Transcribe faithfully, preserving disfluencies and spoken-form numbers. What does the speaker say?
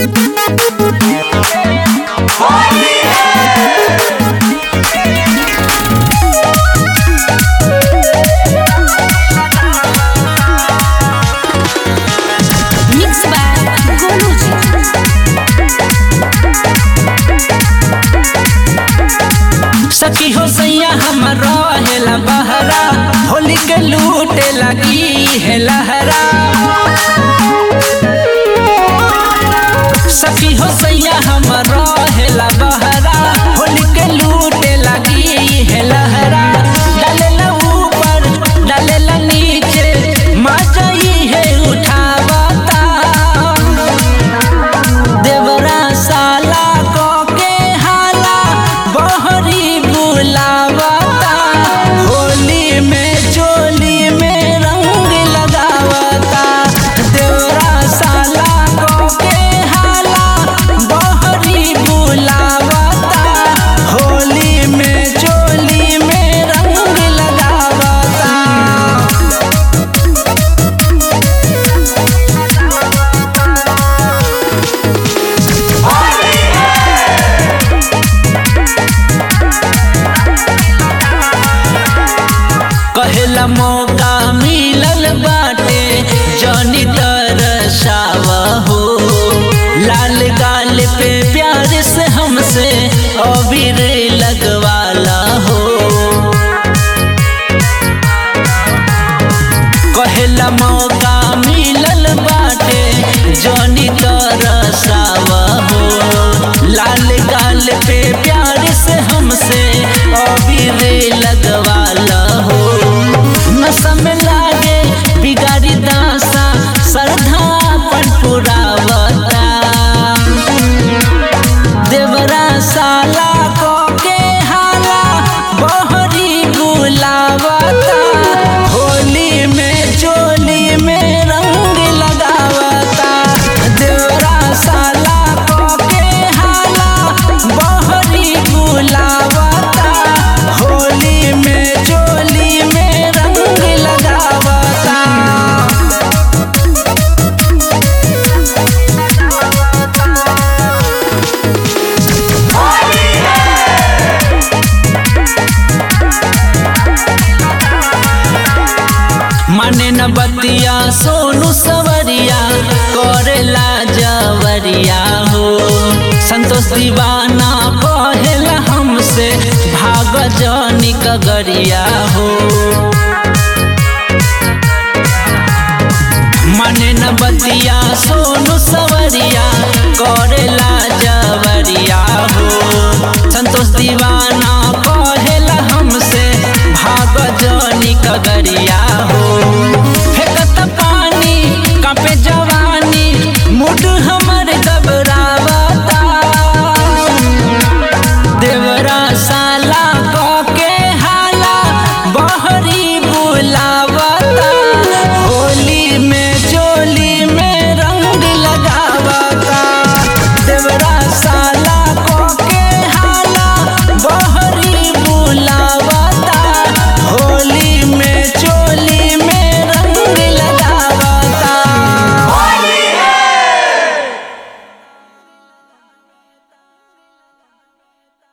सखी हो सैया हमर रहेला बहरा, होली के लूटे लगी है लहरा। सखी हो सैया हमर रहेला बहरा, होली के लूटे लगी है लहरा। डालेला ऊपर डालेला नीचे, मजा ही है उठावता। देवरा साला को के हाला बहरी बुलावता, होली में चोली में रंग लगावता। देवरा साला को के हाला बहरी बुलावता, होली में चोली में रंग लगावता। कहेला मौका मिलल बाटे जनी तरसावा हो, लाल गाल पे प्यार से हमसे अबीर लगवाला हो। कहेला मौका मिलल बाटे जनी तरसावा हो, लाल गाल पे प्यार से हमसे अबीर लगवाला हो। नशा में लागे बिगाड़ी दासा, श्रद्धा पर पुरावता। देवरा साला को के हाला बहरी बुलावता, होली में चोली में रंग लगावता। देवरा साला को के हाला बहरी बुलावता, होली में चोली में रंग लगावता। माने न बतिया सोनू सवरिया, करेला जवरिया हो। संतोष दीवाना कहेला हमसे भाग जानी कगरिया हो।